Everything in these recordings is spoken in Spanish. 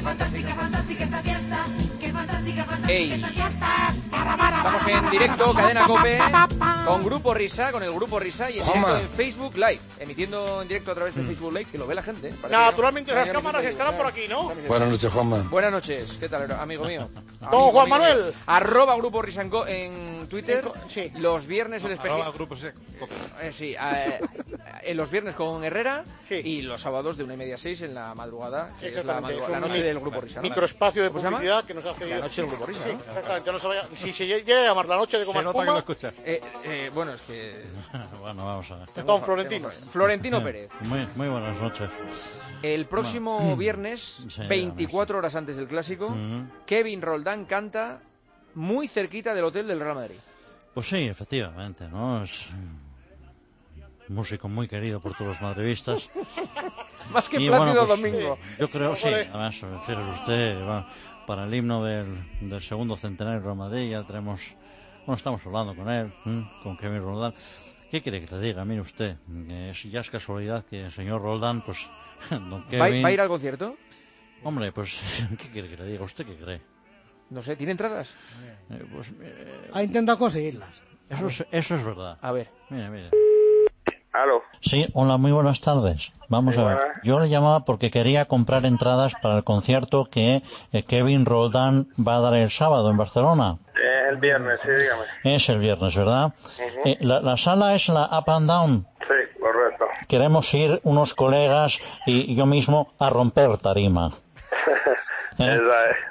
fantástica, fantástica esta fiesta. Qué fantástica, fantástica Ey. esta fiesta. Estamos en directo, Cadena COPE, con Grupo Risa, con el Grupo Risa y en directo en Facebook Live, emitiendo en directo a través de Facebook Live, que lo ve la gente. Naturalmente las cámaras estarán por aquí, ¿no? Buenas noches, Juanma. Buenas noches, ¿qué tal, amigo mío? Don Juan Manuel. Arroba Grupo Risa en Twitter. Sí. Los viernes el especial. Arroba Grupo Risa. Sí, los viernes con Herrera Sí. y los sábados de 1:30 a 6 en la madrugada, que es la, Exactamente, es la un noche del Grupo Risa, ¿no? Microespacio de ¿Cómo se llama? publicidad que nos hace... La noche del Grupo Risa, Sí, ¿no? exactamente, no se vaya... Si se llega a llamar la noche de Se Goma nota que lo Espuma, escuchas. Bueno, es que... Bueno, vamos a ver. Don Florentino. Florentino Pérez. Muy buenas noches. El próximo viernes, Sí, 24 horas antes del Clásico, Ujú. Kevin Roldán canta muy cerquita del hotel del Real Madrid. Pues sí, efectivamente, ¿no? Es un músico muy querido por todos los madridistas. Más que Y Plácido bueno, pues, Domingo. Yo creo, sí, Joder. además, fíjese usted, para el himno del segundo centenario del Real Madrid ya tenemos... Bueno, estamos hablando con él, con Kevin Roldán. ¿Qué quiere que le diga? Mire usted, ya es casualidad que el señor Roldán, pues, don Kevin... ¿Va a ir al concierto? Hombre, pues, ¿qué quiere que le diga? ¿Usted qué cree? No sé, ¿tiene entradas? Ha intentado conseguirlas. Eso es verdad. A ver. Mire. Aló. Sí, hola, muy buenas tardes. Vamos a ver. buenas. Yo le llamaba porque quería comprar entradas para el concierto que Kevin Roldán va a dar el sábado en Barcelona. Es el viernes, sí, dígame. Es el viernes, ¿verdad? La sala es la Up and Down. Sí, correcto. Queremos ir unos colegas y yo mismo a romper tarima. Esa es.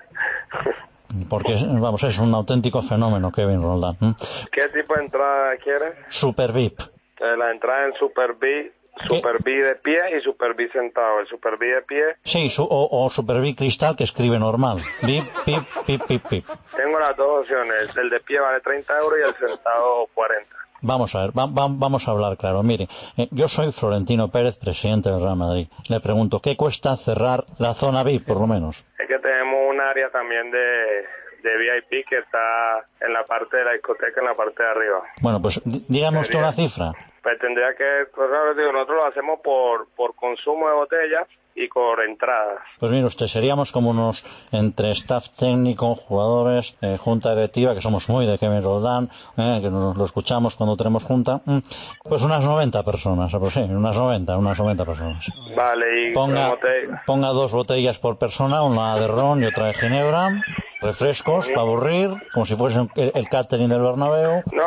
Porque, vamos, es un auténtico fenómeno Kevin Roldán. ¿Qué tipo de entrada quieres? Super VIP. La entrada en Super B de pie y Super B sentado. El Super B de pie, Sí, o Super VIP Cristal que escribe normal. VIP, pip, pip, pip, pip. tengo las dos opciones. El de pie vale 30 euros y el sentado 40. Vamos a ver, vamos a hablar claro. Mire, yo soy Florentino Pérez, presidente del Real Madrid. Le pregunto, ¿qué cuesta cerrar la zona VIP, por lo menos? Es que tenemos un área también de VIP que está en la parte de la discoteca, en la parte de arriba. Bueno, pues dígame usted una cifra. Pues tendría que, pues, ¿sabes? Digo, nosotros lo hacemos por consumo de botellas y por entradas. Pues mire usted, seríamos como unos, entre staff técnico, jugadores, junta directiva, que somos muy de Kevin Roldán, que nos lo escuchamos cuando tenemos junta, pues unas 90 personas, pues sí, unas 90 personas. Vale, y Ponga 2 botellas por persona, una de ron y otra de ginebra, refrescos para aburrir, como si fuese el catering del Bernabéu. No,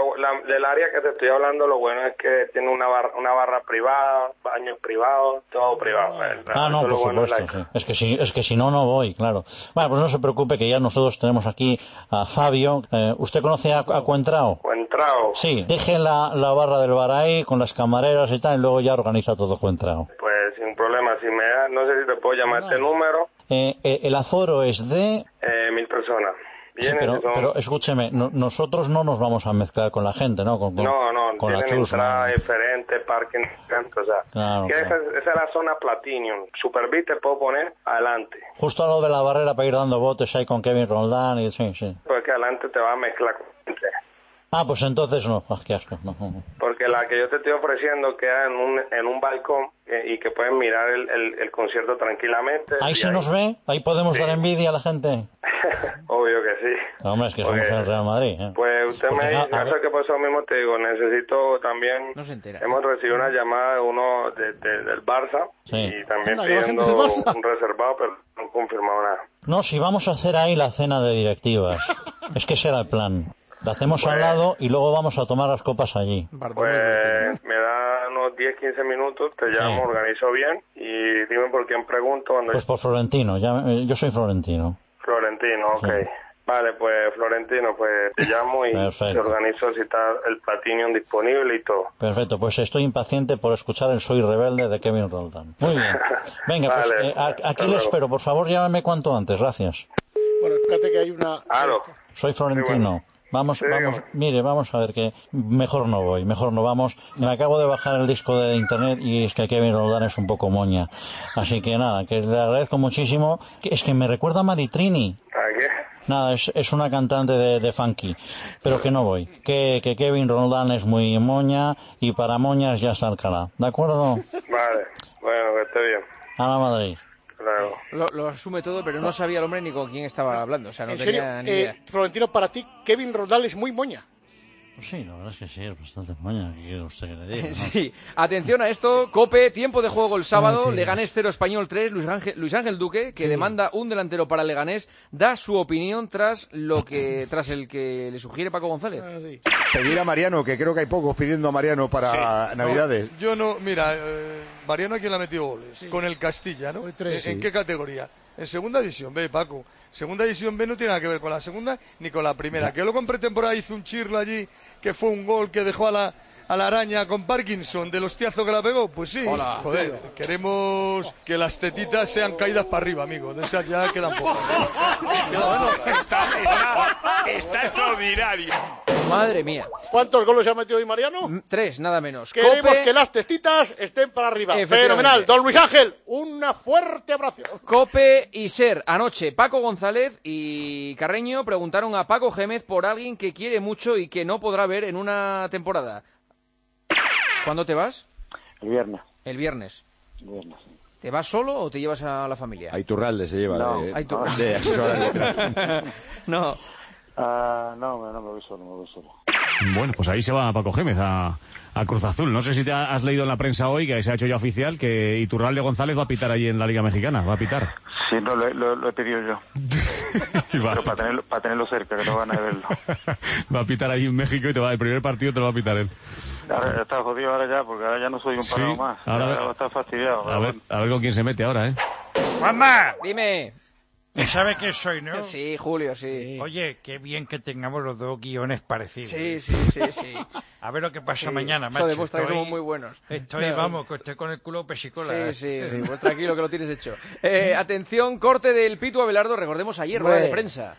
del área que te estoy hablando, lo bueno es que tiene una barra privada, baños privados, todo privado. No, por supuesto, sí. Es que si no, no voy, claro. Bueno, pues no se preocupe que ya nosotros tenemos aquí a Fabio. ¿Usted conoce a Cuentrao? ¿Cuentrao? Sí, deje la barra del bar ahí con las camareras y tal, y luego ya organiza todo Cuentrao. Pues sin problema, si me da, no sé si te puedo llamar este número. El aforo es de... 1000 personas. Sí, pero escúcheme, nosotros no nos vamos a mezclar con la gente, ¿no? Con la tienen chusma. entrada diferente, parking, o sea, Claro, que claro. esa es la zona Platinum. Super B te puedo poner adelante, Justo a lo de la barrera para ir dando botes ahí con Kevin Roldán y sí. porque adelante te va a mezclar con gente. Pues entonces no, qué asco, no. Porque la que yo te estoy ofreciendo queda en un balcón y que pueden mirar el concierto tranquilamente. Ahí se nos ve, ahí podemos dar envidia a la gente. Obvio que sí. Hombre, es que somos el Real Madrid. Pues usted me dice, no sé qué pasó mismo, te digo, necesito también... No se entera. Hemos recibido una llamada de uno del Barça y también pidiendo un reservado, pero no han confirmado nada. No, si vamos a hacer ahí la cena de directivas. Es que ese era el plan. La hacemos al lado y luego vamos a tomar las copas allí. Pues me da unos 10-15 minutos, te llamo, organizo bien y dime por quién pregunto. Pues por Florentino, yo soy Florentino. Florentino, ok. Sí. Vale, pues Florentino, pues te llamo y te organizo si está el Platinum disponible y todo. Perfecto, pues estoy impaciente por escuchar el Soy Rebelde de Kevin Roldán. Muy bien. Venga, vale, pues aquí le espero, por favor, llámame cuanto antes, gracias. Bueno, espérate que hay una... Aló. Soy Florentino. Vamos, mire, vamos a ver que mejor no vamos. Me acabo de bajar el disco de internet y es que Kevin Roldán es un poco moña. Así que nada, que le agradezco muchísimo. Es que me recuerda a Maritrini. ¿A qué? Nada, es una cantante de funky, pero que no voy. Que Kevin Roldán es muy moña y para moñas ya está Alcalá. ¿De acuerdo? Vale, bueno, que esté bien. A la Madrid. Claro. Lo asume todo, pero no sabía el hombre ni con quién estaba hablando. O sea, no en tenía serio, ni idea. Florentino, para ti, Kevin Roldán es muy moña. Pues sí, la verdad es que sí, es bastante moña. ¿Qué quiere usted que le diga? ¿No? Sí, atención a esto, COPE, tiempo de juego el sábado, Sí. Leganés 0, Español 3, Luis Ángel Duque, que demanda un delantero para Leganés, da su opinión tras el que le sugiere Paco González. Pedir a Mariano, que creo que hay pocos pidiendo a Mariano para Navidades. Yo no, mira, Mariano a quién le ha metido goles, con el Castilla, ¿no? Hoy 3. ¿En qué categoría? En segunda división B, Paco. Segunda división B no tiene nada que ver con la segunda ni con la primera. Que luego en pretemporada hizo un chirlo allí, que fue un gol que dejó a la araña con Parkinson del hostiazo que la pegó. Pues sí, Hola. joder, queremos que las tetitas sean caídas para arriba, amigo. De esas ya quedan pocas. Está extraordinario. Madre mía. ¿Cuántos goles ha metido hoy Mariano? 3, nada menos. Queremos COPE, que las testitas estén para arriba. Efectivamente. Fenomenal. Don Luis Ángel, una fuerte abrazo. COPE y SER. Anoche, Paco González y Carreño preguntaron a Paco Gémez por alguien que quiere mucho y que no podrá ver en una temporada. ¿Cuándo te vas? El viernes. El viernes. El viernes, sí. ¿Te vas solo o te llevas a la familia? A Iturralde se lleva. No. de Iturralde. asesor arbitral. No. No me voy solo. Bueno, pues ahí se va Paco Gémez a Cruz Azul. No sé si te has leído en la prensa hoy, que se ha hecho ya oficial, que Iturralde González va a pitar allí en la Liga Mexicana. Va a pitar. Sí, no, lo he pedido yo. Pero para tenerlo cerca, que no van a verlo. Va a pitar allí en México y el primer partido te lo va a pitar él. Ahora está jodido porque ahora ya no soy un parado más. ahora- Ahora va a estar fastidiado. A ver con quién se mete ahora, ¿eh? ¡Mamá! Dime. ¿Sabe qué soy, no? Sí, Julio, sí. Oye, qué bien que tengamos los dos guiones parecidos. Sí. A ver lo que pasa Sí, mañana, eso macho. demuestra que somos muy buenos. Vamos, que estoy con el culo pesicola. Sí, pues tranquilo que lo tienes hecho. Atención, corte del Pitu Abelardo, recordemos ayer, rueda de prensa.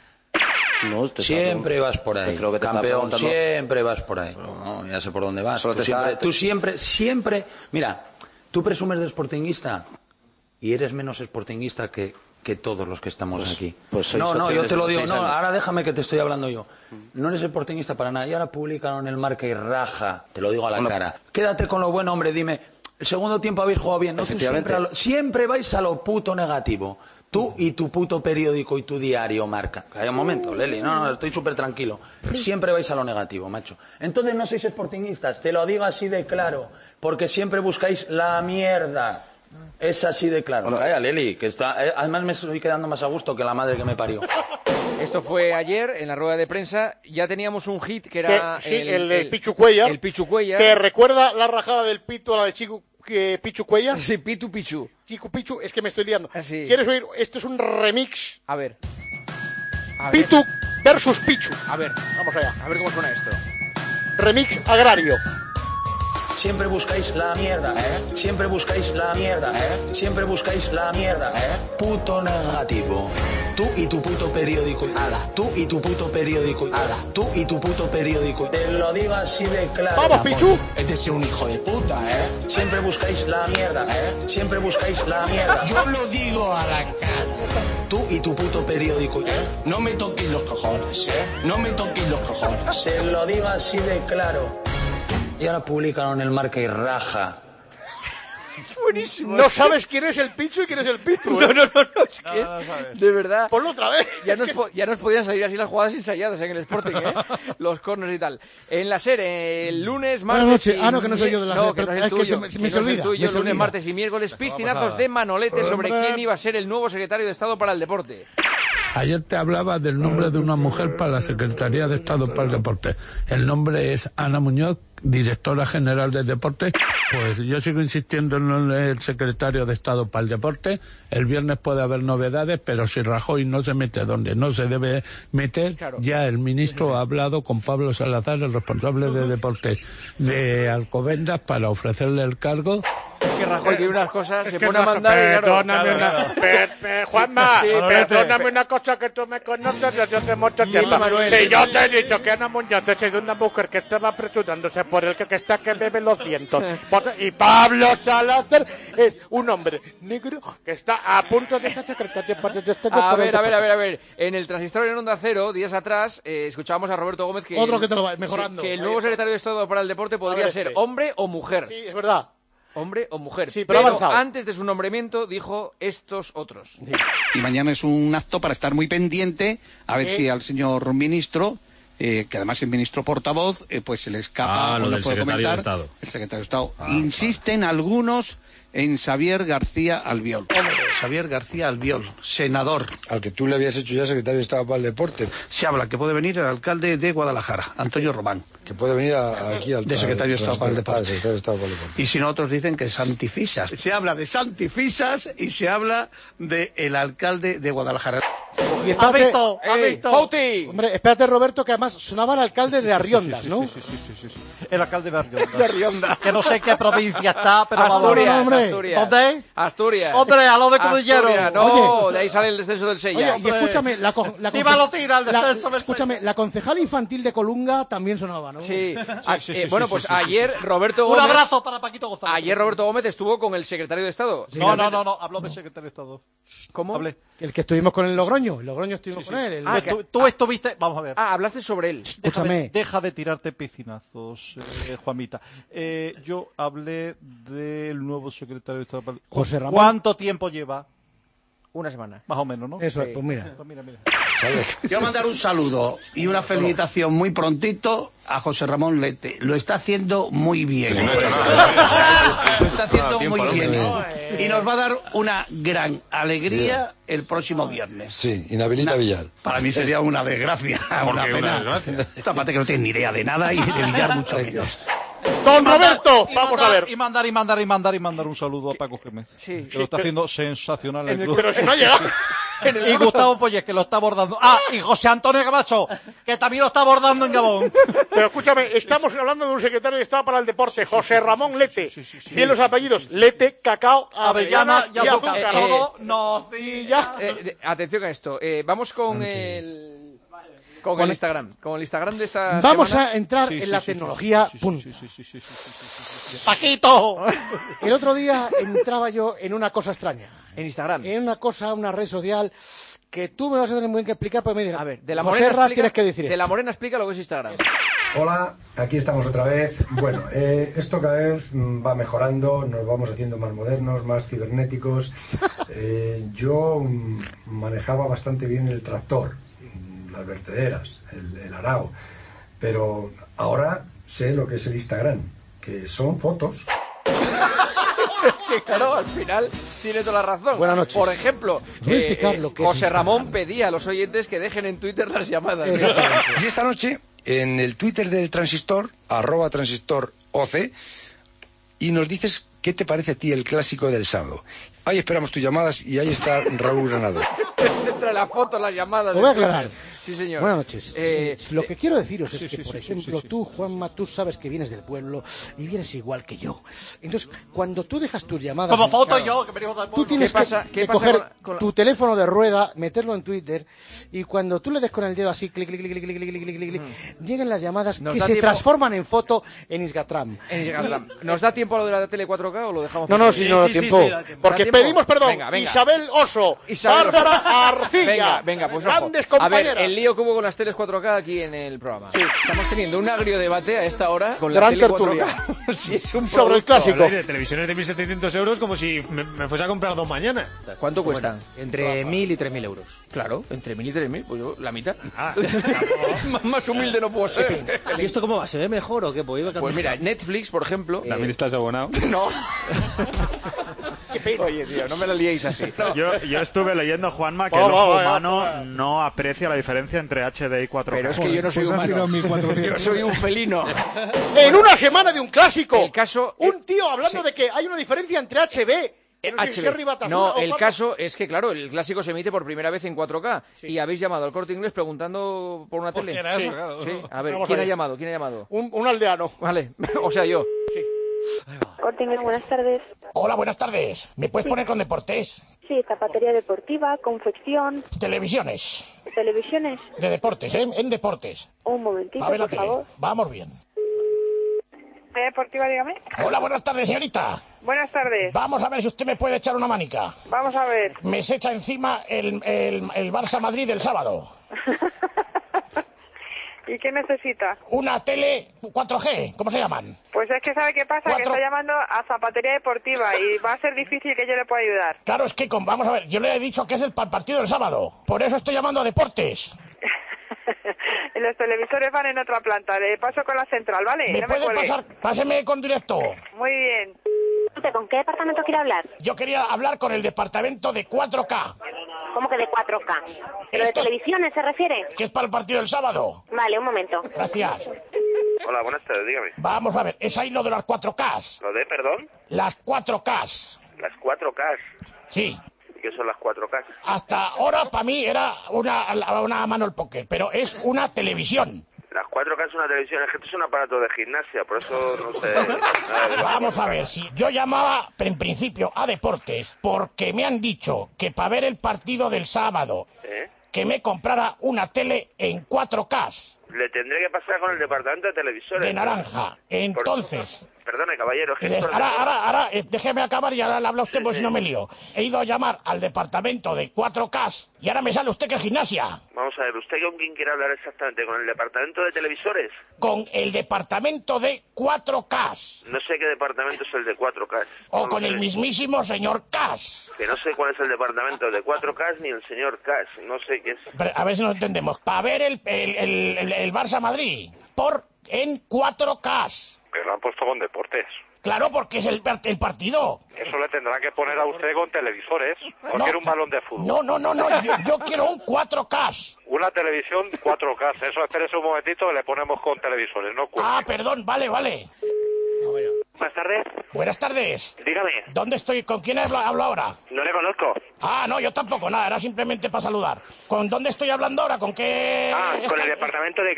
Siempre vas por ahí, campeón, siempre vas por ahí. No, ya sé por dónde vas. Tú siempre... Mira, tú presumes de sportinguista y eres menos sportinguista que todos los que estamos aquí. No, yo te lo digo. No, ahora déjame que te estoy hablando yo. No eres sportinguista para nada. Y ahora publicaron el Marca y raja. Te lo digo a la cara. Quédate con lo bueno, hombre. Dime, el segundo tiempo habéis jugado bien. No, tú siempre vais a lo puto negativo. Tú y tu puto periódico y tu diario Marca. Calla un momento, Leli. No, estoy súper tranquilo. Siempre vais a lo negativo, macho. Entonces no sois sportinguistas. Te lo digo así de claro. Porque siempre buscáis la mierda. Es así de claro. Calla, Leli, que está... además me estoy quedando más a gusto que la madre que me parió. Esto fue ayer en la rueda de prensa. Ya teníamos un hit que era el Pichu Cuellar. El Pichu Cuellar. ¿Te recuerda la rajada del Pitu a la de Pichu Cuellar? Sí, Pichu. Chico Pichu, es que me estoy liando. Sí. ¿Quieres oír? Esto es un remix. A ver. Pitu versus Pichu. A ver. Vamos allá. A ver cómo suena esto. Remix agrario. Siempre buscáis la mierda, siempre buscáis la mierda, siempre buscáis la mierda, puto negativo. Tú y tu puto periódico, tú y tu puto periódico, tú y tu puto periódico. Te lo digo así de claro. ¡Vamos, Pichu! Es de ser un hijo de puta, Siempre buscáis la mierda, siempre buscáis la mierda. Yo lo digo a la cara. Tú y tu puto periódico, No me toquéis los cojones, No me toquéis los cojones. Te lo digo así de claro. Y ahora publicaron el Marca y raja. Buenísimo. No sabes quién es el Pichu y quién es el Pitu. No, es que es, de verdad. Ponlo otra vez. Ya nos podían salir así las jugadas ensayadas en el Sporting, los corners y tal. En la serie, el lunes, martes... Buenas noches. No, que no soy yo de la serie. Que no es el tuyo. Que se me olvida. Lunes, martes y miércoles, piscinazos de Manolete sobre quién iba a ser el nuevo secretario de Estado para el Deporte. Ayer te hablaba del nombre de una mujer para la Secretaría de Estado para el Deporte. El nombre es Ana Muñoz, directora general de Deporte. Pues yo sigo insistiendo en el secretario de Estado para el Deporte. El viernes puede haber novedades, pero si Rajoy no se mete donde no se debe meter, ya el ministro ha hablado con Pablo Salazar, el responsable de Deporte de Alcobendas, para ofrecerle el cargo. Que Rajoy tiene unas cosas, se pone a mandar y perdóname Juanma, perdóname una cosa que tú me conoces desde hace mucho tiempo. Si yo te he dicho que Ana Muñoz es de una mujer que estaba apresurándose por el que está que bebe los vientos. Y Pablo Salazar es un hombre negro que está a punto de ser secretario de Estado. A ver. En el Transistor en Onda Cero, días atrás, escuchábamos a Roberto Gómez que... Otro que te lo va mejorando. Que el nuevo secretario de Estado para el Deporte podría ser hombre o mujer. Sí, es verdad. Hombre o mujer. Sí, pero pero antes de su nombramiento dijo estos otros. Sí. Y mañana es un acto para estar muy pendiente a ver si al señor ministro, que además es ministro portavoz, pues se le escapa o no puede comentar. El secretario de Estado. Insisten algunos en Xavier García Albiol. Xavier García Albiol, senador. Al que tú le habías hecho ya secretario de Estado para el deporte. Se habla que puede venir el alcalde de Guadalajara, Antonio Román. Que puede venir aquí al... De secretario de Estado para el deporte. Secretario de Estado para el deporte. Y si no, otros dicen que Santifisas. Se habla de Santifisas y se habla del alcalde de Guadalajara. Y ¿has visto? Hombre, espérate, Roberto, que además sonaba el alcalde de Arriondas, ¿no? Sí. El alcalde de Arriondas. De Arriondas. Que no sé qué provincia está, pero Asturias, hombre. Asturias. ¿Dónde? Asturias. Hombre, a lo de Cudillero. No, oye, de ahí sale el descenso del Sella. Oye, y escúchame, ¡Viva lo tira el descenso del escúchame, la concejala infantil de Colunga también sonaba, ¿no? Sí. Bueno, pues ayer Roberto Gómez... Un abrazo para Paquito González. Ayer Roberto Gómez estuvo con el secretario de Estado. No, habló del secretario de Estado. ¿Cómo? Hablé. El que estuvimos con el Logroño. El Logroño estuvimos con él. Tú estuviste... Vamos a ver. Hablaste sobre él. Escúchame. Deja de tirarte piscinazos, Juanmita. Yo hablé del nuevo secretario de Estado. José Ramón. ¿Cuánto tiempo lleva? Una semana. Más o menos, ¿no? Eso es, pues mira. Quiero mandar un saludo y una felicitación muy prontito a José Ramón Lete. Lo está haciendo muy bien. Lo está haciendo muy bien. Y nos va a dar una gran alegría el próximo viernes. Sí, inhabilita a Villar. Para mí sería una desgracia. Una pena. Esta parte que no tiene ni idea de nada y de Villar mucho menos. Don Roberto, vamos a ver. Y mandar un saludo a Paco Gémez. Sí. Que lo está haciendo sensacional en el club. Pero si no ha llegado. Y Gustavo Poyes, que lo está abordando. Y José Antonio Camacho, que también lo está abordando en Gabón. Pero escúchame, estamos hablando de un secretario de Estado para el deporte, José Ramón Lete. Tiene los apellidos Lete, Cacao, Avellana y azúcar. Todo nocilla. Atención a esto. Vamos con el Instagram. Con el Instagram de esta Vamos semana. a entrar en la tecnología. ¡Paquito! El otro día entraba yo en una cosa extraña. En Instagram. En una red social que tú me vas a tener muy bien que explicar, pero me digas, a ver, de la José Morena explica, tienes que decir de esto. la Morena explica lo que es Instagram. Hola, aquí estamos otra vez. Bueno, esto cada vez va mejorando, nos vamos haciendo más modernos, más cibernéticos. Yo manejaba bastante bien el tractor, las vertederas, el arao, pero ahora sé lo que es el Instagram, que son fotos. Que claro, al final tiene toda la razón. Buenas noches. Por ejemplo, Voy a explicar lo que es José Instagram. Ramón pedía a los oyentes que dejen en Twitter las llamadas. Y esta noche, en el Twitter del Transistor, @TransistorOC, y nos dices qué te parece a ti el clásico del sábado. Ahí esperamos tus llamadas y ahí está Raúl Granado. Entre las fotos, las llamadas. Lo voy a aclarar. Sí, señor. Buenas noches. Lo que quiero deciros es que, por ejemplo, tú, Juanma, tú sabes que vienes del pueblo y vienes igual que yo. Entonces, cuando tú dejas tus llamadas... Como foto claro, yo, que venimos del tú pueblo. tienes ¿Qué que pasa coger con tu teléfono de rueda, meterlo en Twitter, y cuando tú le des con el dedo así, clic, clic, clic, clic, clic, clic, clic, clic, clic, llegan las llamadas Nos que da se tiempo. transforman en foto en Instagram. ¿Nos da tiempo a lo de la tele 4K o lo dejamos? No, si no da tiempo. Porque ¿Da tiempo? pedimos perdón. Venga. Isabel Oso, Bárbara Arcilla. Venga, pues grandes ojo. A compañeras. ver, el lío que hubo con las teles 4K aquí en el programa. Sí. Estamos teniendo un agrio debate a esta hora con la Gran tele tertulia. 4K. Sí, es un Sobre el producto. clásico. De televisiones de 1.700 euros como si me fuese a comprar dos mañana. ¿Cuánto cuestan? Entre 1.000 y 3.000 euros. Claro, entre 1.000 y 3.000, pues yo la mitad. Más humilde no puedo ser. ¿Y esto cómo va? ¿Se ve mejor o qué? Pues mira, Netflix, por ejemplo... ¿También estás abonado? No. Oye, tío, no me la liéis así. No. Yo estuve leyendo, Juanma, que el ojo humano no aprecia la diferencia entre HD y 4K. Pero es que yo no soy humano. Yo soy un felino. En una semana de un clásico. El caso... Un tío hablando de que hay una diferencia entre HB. No, el caso es que, claro, el clásico se emite por primera vez en 4K. Y habéis llamado al Corte Inglés preguntando por una tele. Sí. Sí. A ver, Vamos ¿quién a ha ver. llamado? ¿Quién ha llamado? Un aldeano. Vale, o sea, yo. Corte Inglés, buenas tardes. Hola, buenas tardes. ¿Me puedes poner con deportes? Sí, zapatería deportiva, confección, Televisiones. televisiones. De deportes, ¿eh? En deportes. Un momentito, A ver la por tele. favor. Vamos bien. Deportiva, dígame. Hola, buenas tardes, señorita. Buenas tardes. Vamos a ver si usted me puede echar una manica. Vamos a ver. Me se echa encima el Barça Madrid del sábado. ¿Y qué necesita? Una tele 4G, ¿cómo se llaman? Pues es que ¿sabe qué pasa? Que está llamando a Zapatería Deportiva y va a ser difícil que yo le pueda ayudar. Claro, es que, vamos a ver, yo le he dicho que es el partido del sábado. Por eso estoy llamando a Deportes. Los televisores van en otra planta. Le paso con la central, ¿vale? ¿Me puede pasar? Páseme con directo. Muy bien. ¿Con qué departamento quiere hablar? Yo quería hablar con el departamento de 4K. ¿Cómo que de 4K? ¿Pero de televisiones se refiere? Que es para el partido del sábado. Vale, un momento. Gracias. Hola, buenas tardes, dígame. Vamos a ver, es ahí lo de las 4Ks. ¿Lo de, perdón? Las 4Ks. Las 4Ks. Sí. ¿Y qué son las 4Ks? Hasta ahora para mí era una mano al póker, pero es una televisión. Las 4K es una televisión, es que esto es un aparato de gimnasia, por eso no sé. Vamos a ver, si yo llamaba en principio a Deportes porque me han dicho que para ver el partido del sábado que me comprara una tele en 4K. Le tendré que pasar con el departamento de televisores. De naranja. Entonces... Perdone, caballero. Ahora, déjeme acabar y ahora le habla usted, pues si no me lío. He ido a llamar al departamento de 4K y ahora me sale usted que es gimnasia. Vamos a ver, ¿usted con quién quiere hablar exactamente? ¿Con el departamento de televisores? Con el departamento de 4K. No sé qué departamento es el de 4K. O con el mismísimo señor Cas. Que no sé cuál es el departamento de 4K ni el señor Cas. No sé qué es. Pero, a ver si nos entendemos. Para ver el Barça Madrid en 4K. Pero lo han puesto con deportes. Claro, porque es el partido. Eso le tendrá que poner a usted con televisores. ¿O quiere un balón de fútbol? No. Yo quiero un 4K. Una televisión 4K. Eso, espérese un momentito, le ponemos con televisores, no cuelgue. Ah, perdón, vale. Buenas tardes. Buenas tardes. Dígame. ¿Dónde estoy? ¿Con quién hablo ahora? No le conozco. Ah, no, yo tampoco, nada, era simplemente para saludar. ¿Con dónde estoy hablando ahora? ¿Con qué...? Con el departamento de